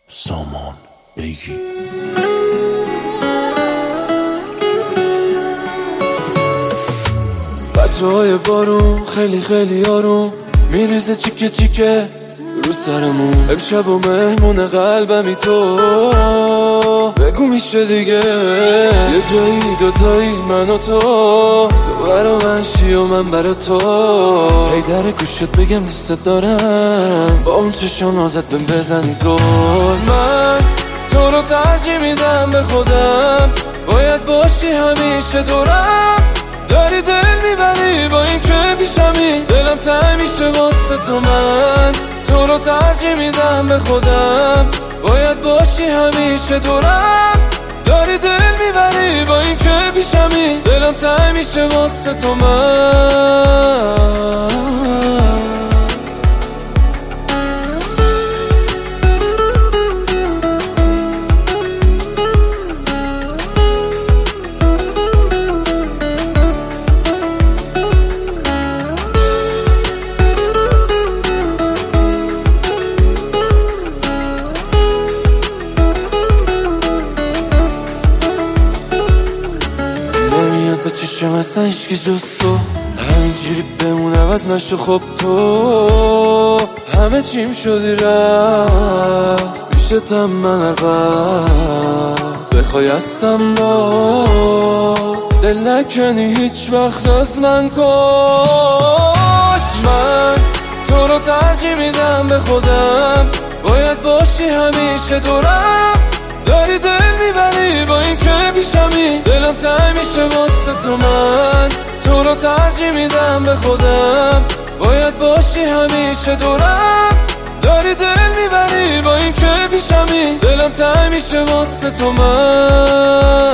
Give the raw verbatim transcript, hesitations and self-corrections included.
سامان بیگی. قطرهای بارون خیلی خیلی آروم میریزه چیکه چیکه رو سرمون. امشب و مهمون قلبمی تو، بگو میشه دیگه یه جایی دوتایی من و تو، تو برا من شی و من برا تو. هی در گوشت بگم دوست دارم، با اون چشم ازت بهم بزنی زور. من تو رو ترجیح میدم به خودم، باید باشی همیشه دورم. داری دل میبری با این که پیشمی، دلم تنگ میشه واسه تو. من تو رو ترجیح میدم به خودم، باید باشی همیشه دورم. داری دل میبری با این که پیشمی، دلم تنگ میشه واسه تو. من به چشم اصلا عشقی جز تو، همینجوری بمون عوض نشو. خب تو همه چیم شدی رفت، پیشتم من هر وقت بخوای هستم با دل نکنی هیچ وقت از من. کاش من تو رو ترجیح میدم به خودم، باید باشی همیشه دورم. داری دل میبری با این که پیشمی، دلم تنگ میشه واسه تو. من تو رو ترجیح میدم به خودم، باید باشی همیشه دورم. داری دل میبری با این که پیشمی، دلم تنگ میشه واسه تو. من